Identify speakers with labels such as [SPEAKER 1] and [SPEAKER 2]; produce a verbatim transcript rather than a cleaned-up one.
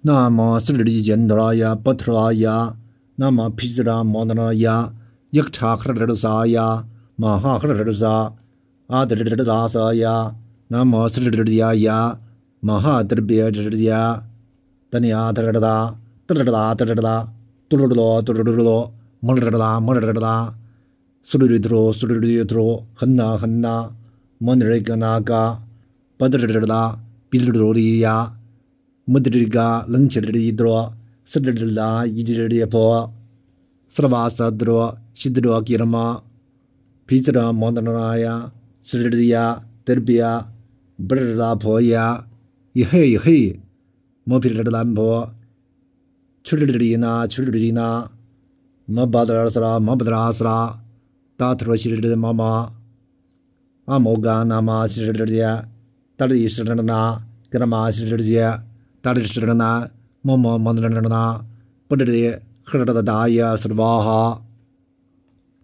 [SPEAKER 1] 那么斯里坚德拉呀，巴特拉呀，那么皮兹拉莫德拉呀，伊克查克德萨呀，马哈克德萨，阿德德拉萨呀，那么斯里呀呀，马哈德别德呀，德尼亚德德达，德德达德德达，嘟噜噜嘟噜噜噜，莫德达莫德达，苏里托苏里托，很呐很呐，莫德格那个，巴德德达，比鲁罗利亚。莫德嘎冷气的一多，斯德拉一直的破，斯拉瓦萨德西德吉尔玛，皮兹拉莫德拉呀，斯德亚德比亚，布德拉破呀，一黑一黑，莫皮德兰破，去德里纳去德里纳，莫巴德拉斯拉莫巴德拉斯拉，达特罗西德妈妈，阿莫嘎那玛西德杰，达里西德那，格拉玛西德杰。达里是那，么么么的那，不得的，喝了的大爷是吧哈？